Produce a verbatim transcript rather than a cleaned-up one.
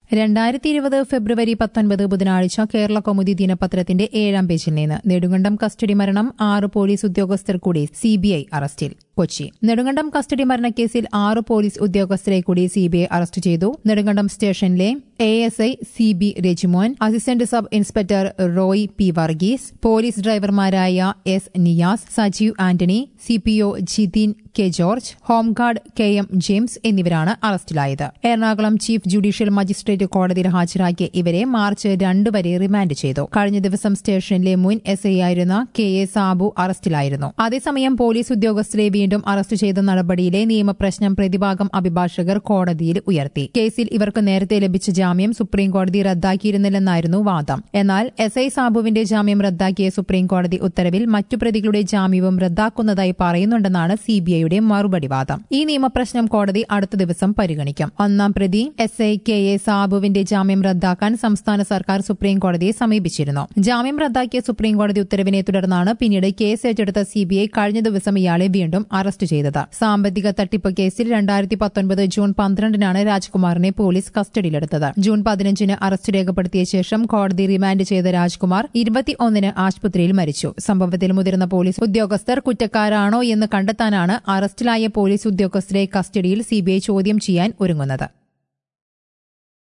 രണ്ടായിരത്തി ഇരുപത് ഫെബ്രുവരി പത്തൊൻപത് ബുധനാഴ്ച കേരള കൗമുദി ദിനപത്രത്തിന്റെ ഏഴാം പേജിൽ നിന്ന് നെടുങ്കണ്ടം കസ്റ്റഡി മരണം ആറ് പോലീസ് ഉദ്യോഗസ്ഥർ കൂടി സിബിഐ അറസ്റ്റിൽ. കൊച്ചി നെടുങ്കണ്ടം കസ്റ്റഡി മരണക്കേസിൽ ആറ് പോലീസ് ഉദ്യോഗസ്ഥരെ കൂടി സിബിഐ അറസ്റ്റ് ചെയ്തു. നെടുങ്കണ്ടം സ്റ്റേഷനിലെ A S I C B Rajimon, assistant sub inspector Roy P Varghese, police ഡ്രൈവർമാരായ S Niyas, Sajeev Antony, C P O Jithin K George, home guard K M James എന്നിവരാണ് അറസ്റ്റിലായത്. എറണാകുളം ചീഫ് ജുഡീഷ്യൽ മജിസ്ട്രേറ്റ് കോടതിയിൽ ഹാജരാക്കിയ ഇവരെ മാർച്ച് രണ്ട് വരെ റിമാൻഡ് ചെയ്തു. കഴിഞ്ഞ ദിവസം സ്റ്റേഷനിലെ മുൻ എസ് ഐ ആയിരുന്ന കെ എ സാബു അറസ്റ്റിലായിരുന്നു. അതേസമയം പോലീസ് ഉദ്യോഗസ്ഥരെ വീണ്ടും അറസ്റ്റ് ചെയ്ത നടപടിയിലെ നിയമപ്രശ്നം പ്രതിഭാഗം അഭിഭാഷകർ കോടതിയിൽ ഉയർത്തി. കേസിൽ ഇവർക്ക് നേരത്തെ ലഭിച്ച ജാമ്യം സുപ്രീംകോടതി റദ്ദാക്കിയിരുന്നില്ലെന്നായിരുന്നു വാദം. എന്നാൽ എസ് ഐ സാബുവിന്റെ ജാമ്യം റദ്ദാക്കിയ സുപ്രീംകോടതി ഉത്തരവിൽ മറ്റു പ്രതികളുടെ ജാമ്യവും റദ്ദാക്കുന്നതായി പറയുന്നുണ്ടെന്നാണ് സിബിഐയുടെ മറുപടി വാദം. ഈ നിയമപ്രശ്നം കോടതി അടുത്ത ദിവസം പരിഗണിക്കും. ഒന്നാം പ്രതി എസ് ഐ കെ എ സാബുവിന്റെ ജാമ്യം റദ്ദാക്കാൻ സംസ്ഥാന സർക്കാർ സുപ്രീംകോടതിയെ സമീപിച്ചിരുന്നു. ജാമ്യം റദ്ദാക്കിയ സുപ്രീംകോടതി ഉത്തരവിനെ തുടർന്നാണ് പിന്നീട് കേസ് ഏറ്റെടുത്ത സിബിഐ കഴിഞ്ഞ ദിവസം ഇയാളെ വീണ്ടും അറസ്റ്റ് ചെയ്തത്. സാമ്പത്തിക തട്ടിപ്പ് കേസിൽ രണ്ടായിരത്തി പത്തൊൻപത് ജൂൺ പന്ത്രണ്ടിനാണ് രാജ്കുമാറിനെ പോലീസ് കസ്റ്റഡിയിലെടുത്തത്. ജൂൺ പതിനഞ്ചിന് അറസ്റ്റ് രേഖപ്പെടുത്തിയ ശേഷം കോടതി റിമാൻഡ് ചെയ്ത രാജ്കുമാർ ഇരുപത്തിയൊന്നിന് ആശുപത്രിയിൽ മരിച്ചു. സംഭവത്തിൽ മുതിർന്ന പോലീസ് ഉദ്യോഗസ്ഥർ കുറ്റക്കാരാണോ എന്ന് കണ്ടെത്താനാണ് അറസ്റ്റിലായ പോലീസ് ഉദ്യോഗസ്ഥരെ കസ്റ്റഡിയിൽ സിബിഐ ചോദ്യം ചെയ്യാൻ ഒരുങ്ങുന്നത്.